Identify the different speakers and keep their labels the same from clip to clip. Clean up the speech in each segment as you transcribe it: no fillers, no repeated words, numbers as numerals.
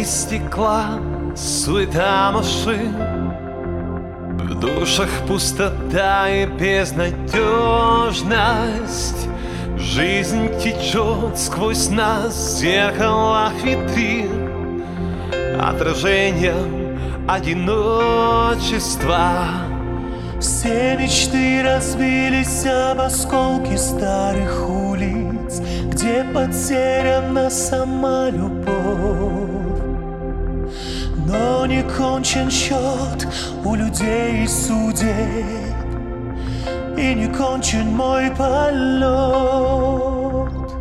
Speaker 1: из стекла, суета машин. В душах пустота и безнадежность. Жизнь течет сквозь нас в зеркалах витрин, отражением одиночества.
Speaker 2: Все мечты разбились об осколки старых улиц, где потеряна сама любовь. Но не кончен счет у людей и судеб, и не кончен мой полет.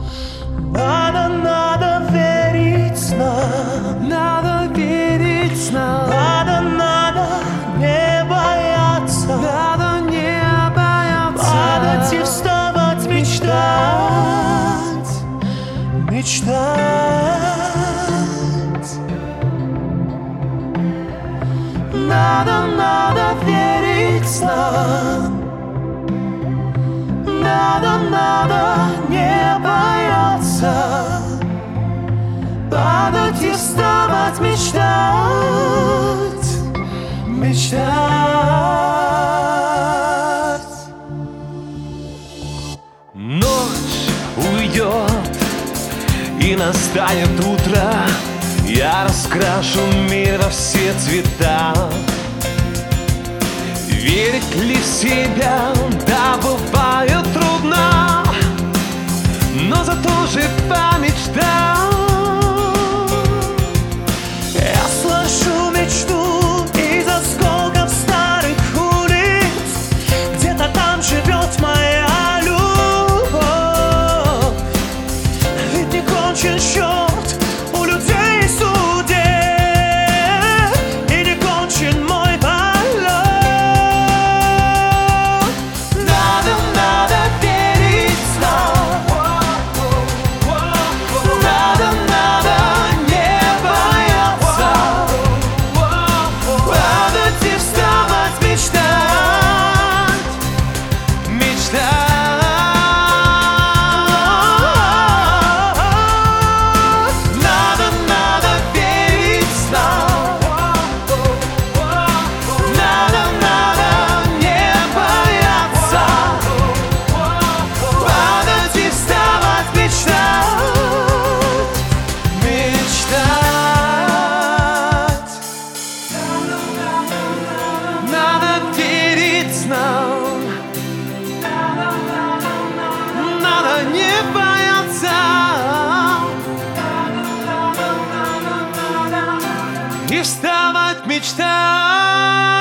Speaker 2: Надо верить нам,
Speaker 1: Надо верить нам,
Speaker 2: надо не бояться,
Speaker 1: надо не бояться,
Speaker 2: падать и вставать, мечтать, мечтать. Надо верить нам, надо не бояться, падать и вставать, мечтать, мечтать.
Speaker 1: Ночь уйдет и настанет утро. Я раскрашу мир во все цвета. Верить ли в себя, да, бывает трудно, но зато же помечтал.
Speaker 2: Я сложу мечту из осколков старых улиц, где-то там живет моя любовь. Ведь не кончен счет у людей и судеб, и не кончен мой полет. Надо верить нам, надо не бояться, падать и вставать, мечтать,
Speaker 1: Мечтать.
Speaker 2: Надо верить нам, надо не бояться, падать и вставать, мечтать, мечтать.
Speaker 1: Надо верить нам, надо не бояться и вставать, мечтать.